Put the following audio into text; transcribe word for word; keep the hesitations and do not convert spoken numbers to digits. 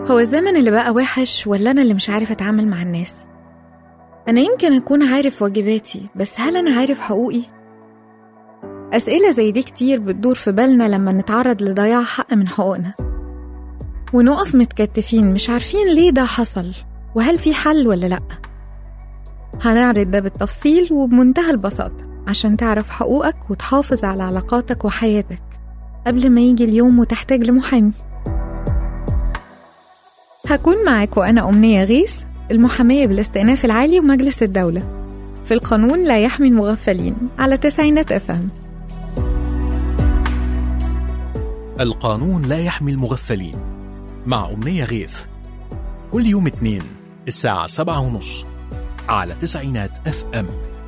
هو الزمن اللي بقى وحش ولا أنا اللي مش عارف أتعامل مع الناس؟ أنا يمكن أكون عارف واجباتي، بس هل أنا عارف حقوقي؟ أسئلة زي دي كتير بتدور في بالنا لما نتعرض لضياع حق من حقوقنا، ونقف متكتفين مش عارفين ليه ده حصل وهل في حل ولا لأ. هنعرض ده بالتفصيل وبمنتهى البساطة عشان تعرف حقوقك وتحافظ على علاقاتك وحياتك قبل ما يجي اليوم وتحتاج لمحامي. هكون معاك وأنا أمنية غيث، المحامية بالاستئناف العالي ومجلس الدولة، في القانون لا يحمي المغفلين على تسعينات اف ام. القانون لا يحمي المغفلين مع أمنية غيث، كل يوم اثنين الساعة سبعة ونص على تسعينات اف ام.